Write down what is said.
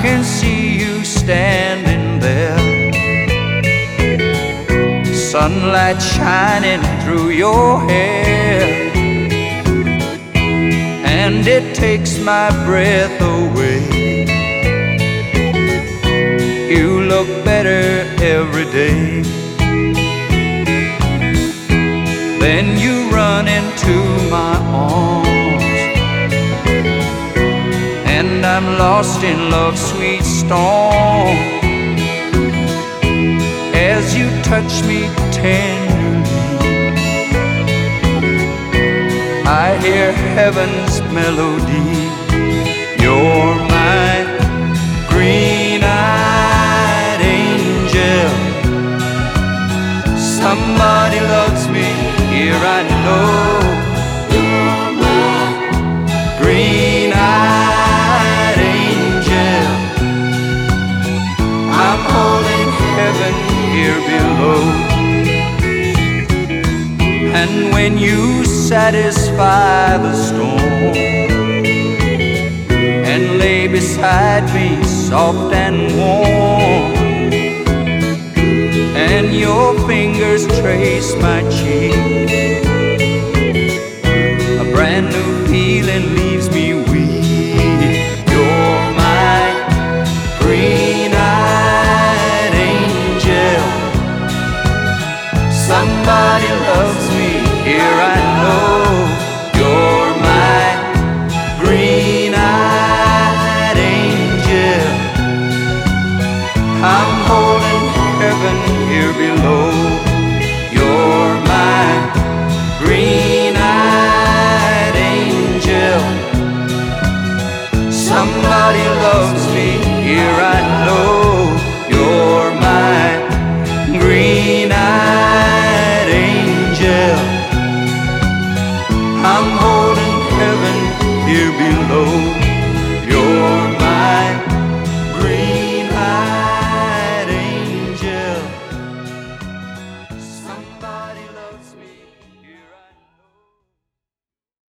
can see you standing there, sunlight shining through your hair, and it takes my breath away. You look better every day. Then you run into my arms, and I'm lost in love's sweet storm. As you touch me tenderly, I hear heaven's melody. You're my green-eyed angel. Somebody loves me, here I know. You're my green-eyed angel. I'm holding heaven here below. And when you satisfy the storm and lay beside me soft and warm, and your fingers trace my cheek, a brand new feeling leaves me weak. You're my green-eyed angel. Somebody loves me, here I know. You're my green-eyed angel. I'm holding heaven here below. You're my green-eyed angel. Somebody loves me, here I know. You're my green-eyed angel. I'm